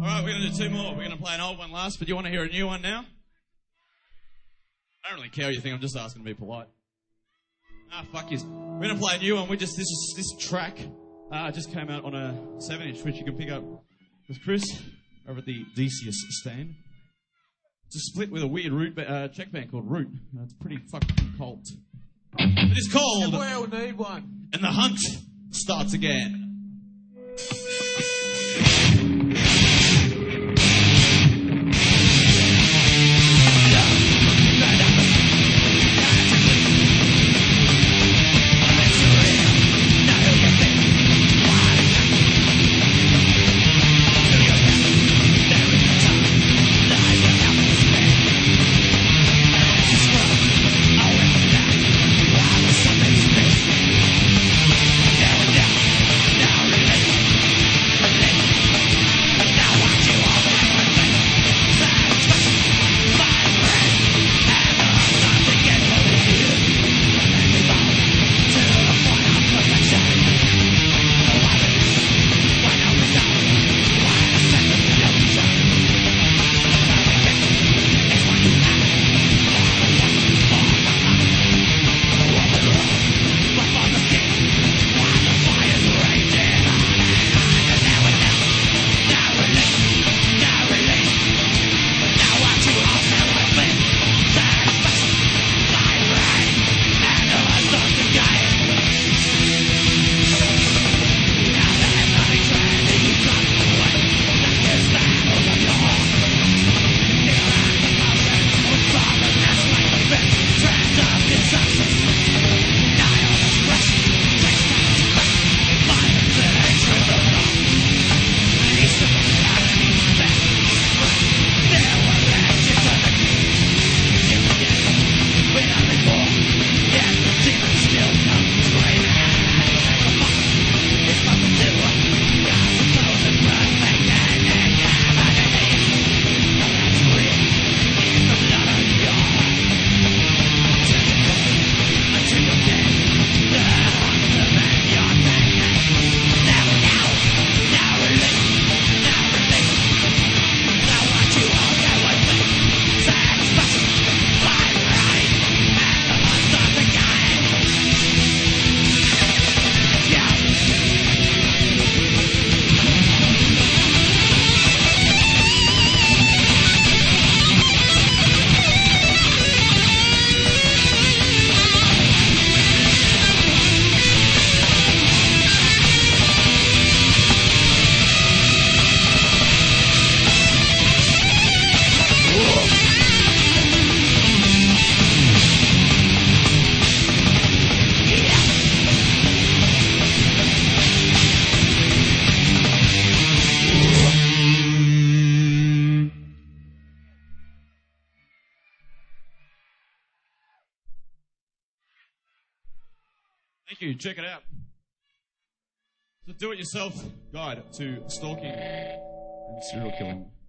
Alright, we're going to do two more. We're going to play an old one last, but do you want to hear a new one now? I don't really care what you think, I'm just asking to be polite. Fuck you. We're going to play a new one. This track just came out on a 7-inch, which you can pick up with Chris over at the Decius stand. It's a split with a weird root Czech band called Root. It's pretty fucking cult. It is called... We all need one. And the Hunt Starts Again. Thank you. Check it out. It's a do-it-yourself guide to stalking and serial killing.